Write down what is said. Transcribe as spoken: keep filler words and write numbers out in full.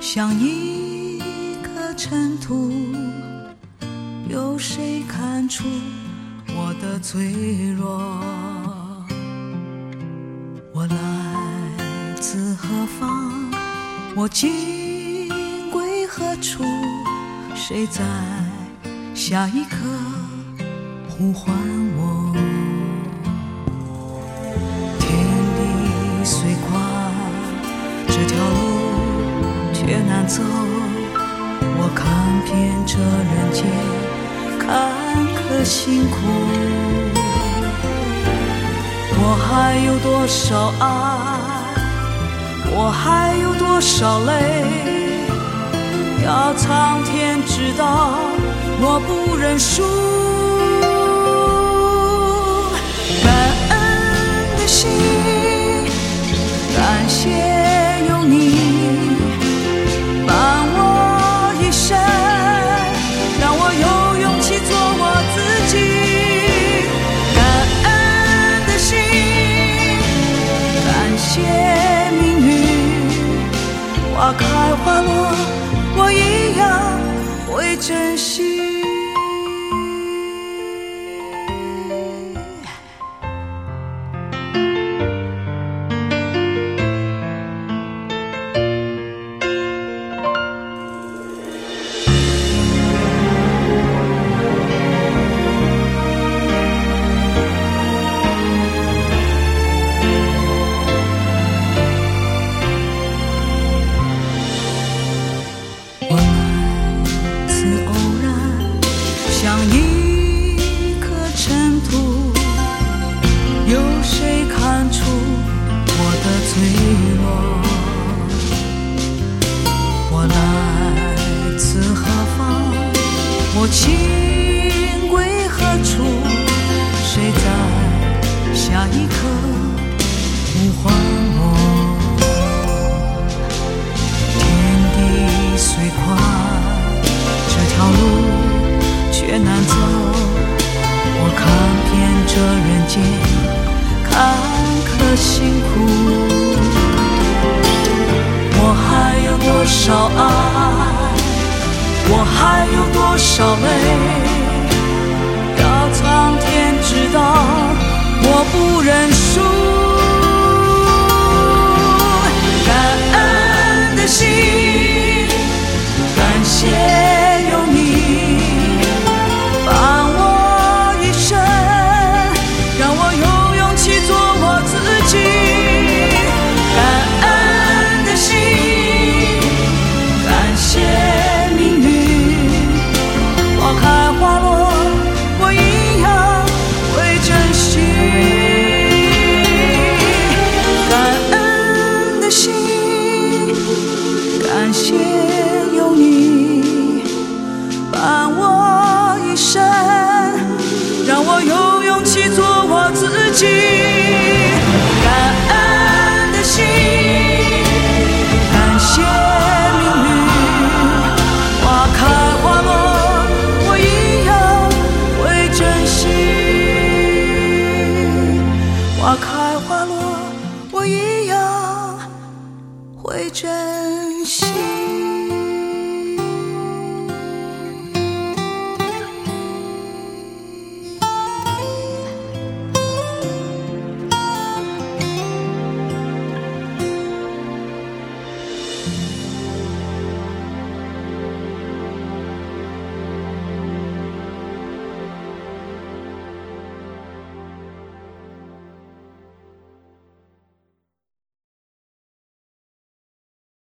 像一颗尘土，有谁看出我的脆弱？我来自何方？我今归何处？谁在下一刻呼唤我？天地虽宽，这条路却难走。我看遍这人间坎坷辛苦，我还有多少爱？我还有多少泪？要苍天知道，我不认输。感恩的心，感谢有你伴我一生，让我有勇气做我自己。感恩的心，感谢命运，花开花落，我一样会珍惜。像一颗尘土，有谁看出我的脆弱？我来自何方？我情归何处？谁在下一刻呼唤我？天地虽宽，这条路却难走，我看遍这人间坎坷辛苦，我还有多少爱？我还有多少泪？要苍天知道，